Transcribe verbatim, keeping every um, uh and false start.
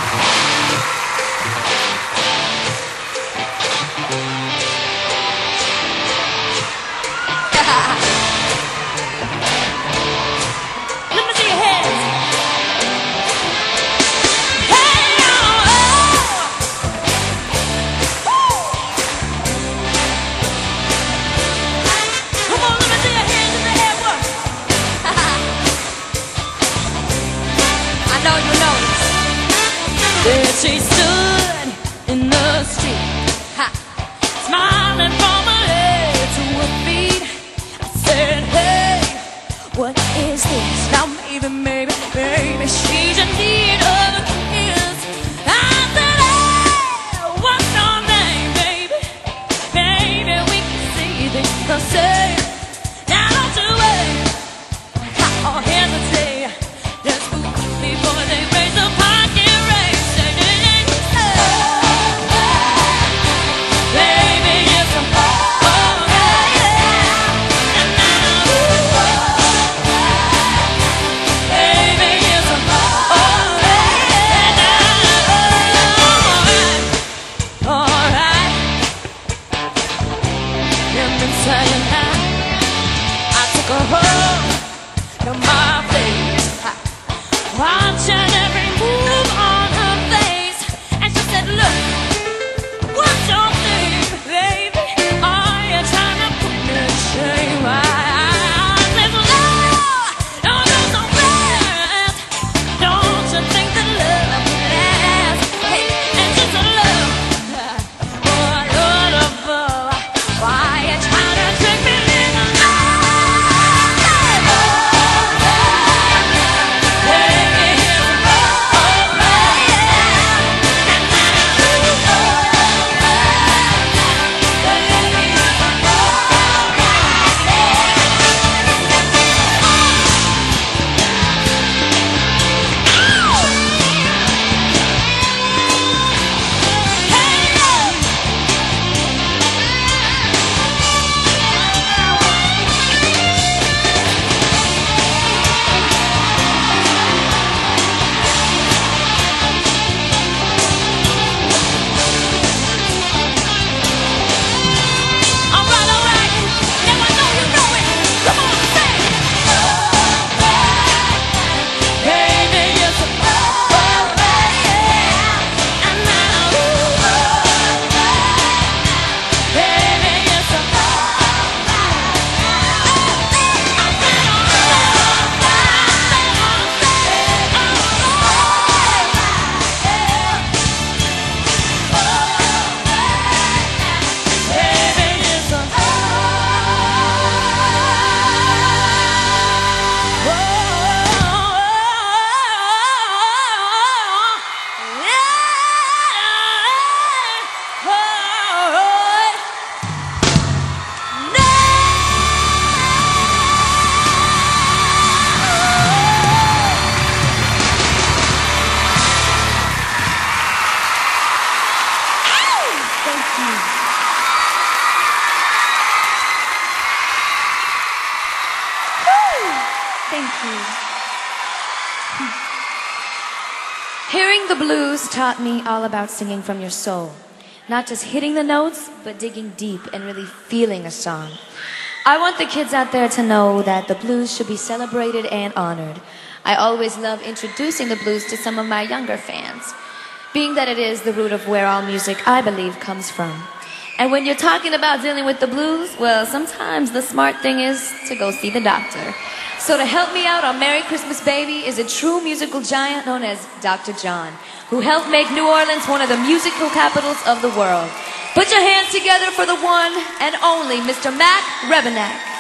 There she stood in the street, ha, smiling from her head to her feet. I said, hey, what is this? Now maybe, maybe, maybe she's in need of a kiss. I said, hey, what's your name, baby? Maybe we can see this the same. Now don't you wait, or hesitate. Let's move before they raise the pocket. Watching every move on her face, and she said, look, what's your name, baby? Are you trying to put me to shame? I said, no, don't go so fast. Don't you think that love will last? Hey, and she said, love, oh, Lord above, why you trying to trick me in the night? Thank you. Hearing the blues taught me all about singing from your soul. Not just hitting the notes, but digging deep and really feeling a song. I want the kids out there to know that the blues should be celebrated and honored. I always love introducing the blues to some of my younger fans, being that it is the root of where all music, I believe, comes from. And when you're talking about dealing with the blues, well, sometimes the smart thing is to go see the doctor. So to help me out on Merry Christmas Baby is a true musical giant known as Doctor John, who helped make New Orleans one of the musical capitals of the world. Put your hands together for the one and only Mister Mac Rebennack.